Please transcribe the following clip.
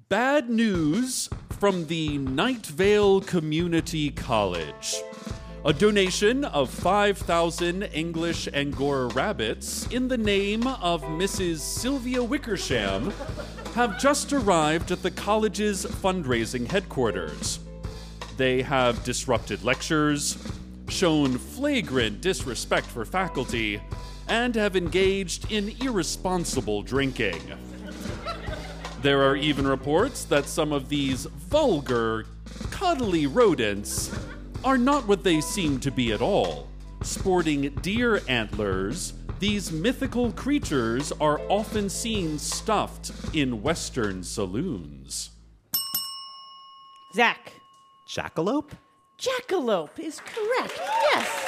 Bad news from the Night Vale Community College. A donation of 5,000 English Angora rabbits in the name of Mrs. Sylvia Wickersham have just arrived at the college's fundraising headquarters. They have disrupted lectures, shown flagrant disrespect for faculty, and have engaged in irresponsible drinking. There are even reports that some of these vulgar, cuddly rodents are not what they seem to be at all. Sporting deer antlers, these mythical creatures are often seen stuffed in Western saloons. Zach. Jackalope? Jackalope is correct. Yes.